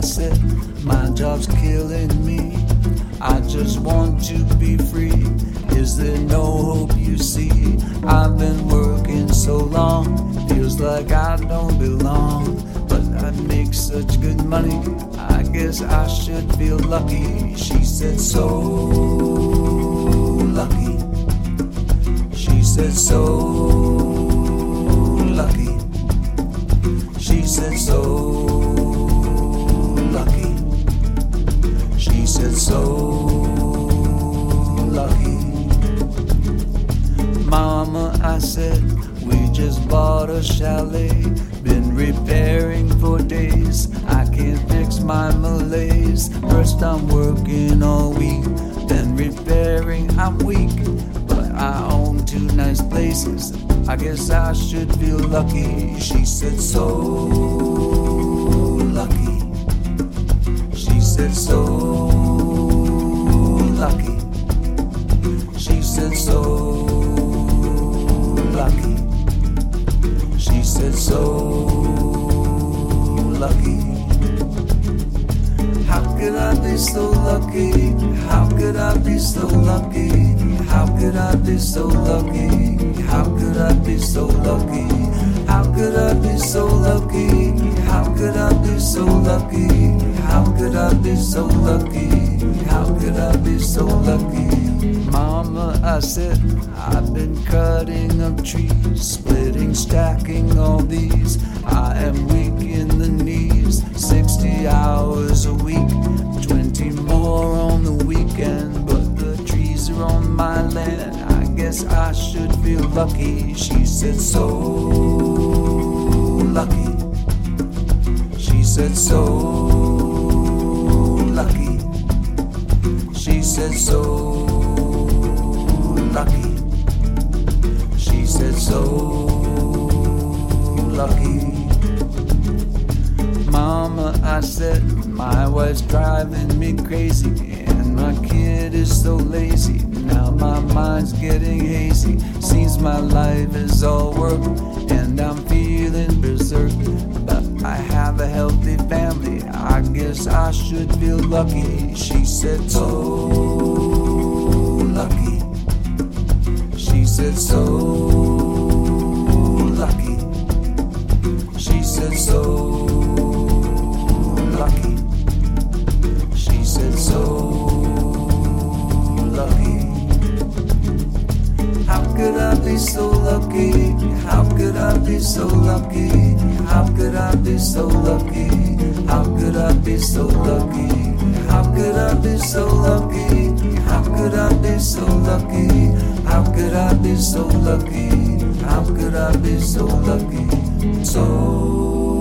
said, my job's killing me. I just want to be free. Is there no hope you see? I've been working so long, feels like I don't belong. But I make such good money, I guess I should feel lucky. She said, so lucky. She said, so lucky. She said, so lucky. She said, so lucky. Mama, I said, we just bought a chalet. Been repairing for days, I can't fix my malaise. First I'm working all week, then repairing I'm weak. But I own two nice places, I guess I should feel lucky. She said, so lucky. She said, so lucky. She said, so lucky. She said, so lucky. How could I be so lucky? How could I be so lucky? How could I be so lucky? How could I be so lucky? How could I be so lucky? How could I be so lucky? How could I be so lucky? How could I be so lucky? Mama, I said, I've been cutting up trees, splitting, stacking all these. I am weak in the knees, 60 hours a week, 20 more on the weekend. But the trees are on my land, I guess I should feel lucky. She said, so lucky. She said, so lucky. She said, so lucky. She said, so lucky. Mama, I said, my wife's driving me crazy, and my kid is so lazy. Now my mind's getting hazy. Seems my life is all work, and I'm feeling berserk. But I have a healthy family, I guess I should feel lucky. She said, so lucky. She said, so lucky. She said, so lucky. She said, so lucky. How could I be so lucky? How could I be so lucky? How could I be so lucky? How could I be so lucky? How could I be so lucky? How could I be so lucky? How could I be so lucky? How could I be so lucky? So